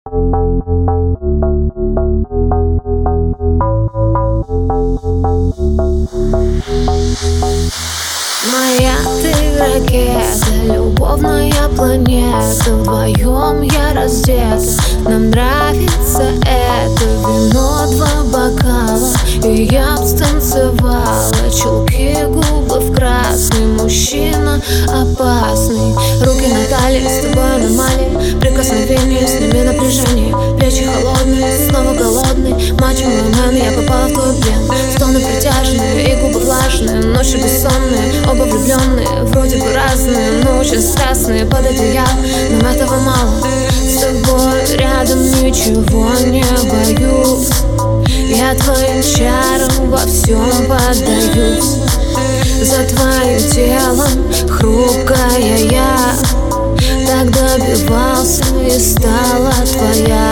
Моя ты ракета, любовная планета. Вдвоем я раздета, нам нравится это. Вино, 2 бокала, и я б станцевала. Челки, губы в красный, мужчина опасный. Руки на талии, с тобой аномалии. Прикосновения, сними напряжение. Плечи холодные, снова голодный. Мачо мэн, я попала в твой плен. Стоны протяжные и губы влажные. Ночи бессонные, оба влюбленные. Вроде бы разные, но очень страстные. Под одеялом, нам этого мало. С тобой рядом ничего не боюсь. Я твоим чарам во всем поддаюсь. За твоим телом хрупкая я так добивался и стала твоя.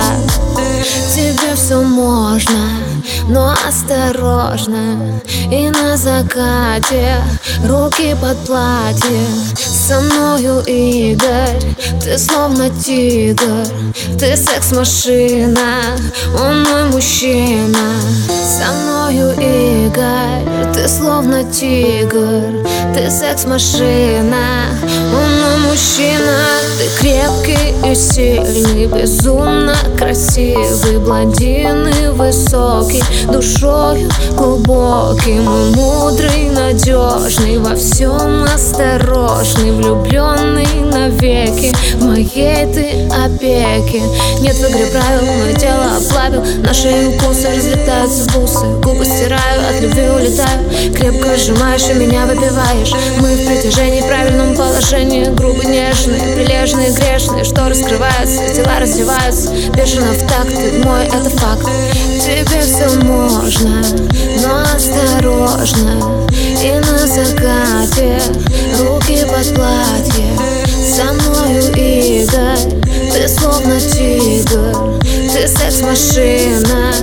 Тебе все можно, но осторожно. И на закате руки под платье. Со мною, Игорь, ты словно тигр. Ты секс-машина, он мой мужчина. Со мною, Игорь, ты словно тигр. Ты секс-машина, он мой мужчина. Ты крепкий и сильный, безумно красивый. Блондин и высокий, душою глубокий. Мой мудрый, надежный, во всем осторожный. Влюбленный навеки, в моей ты опеке. Нет в игре правил, мое тело оплавил. Наши укусы разлетаются в бусы. Губы стираю, от любви улетаю. Крепко сжимаешь и меня выпиваешь. Мы в притяжении, в правильном положении. Грубо нежные, прилежные, грешные. Что раскрываются, тела раздеваются. Бешено в такт, ты мой, это факт. Тебе все можно, но осторожно. И на закате руки под платье. Со мною, Игорь, ты словно тигр. Ты секс-машина,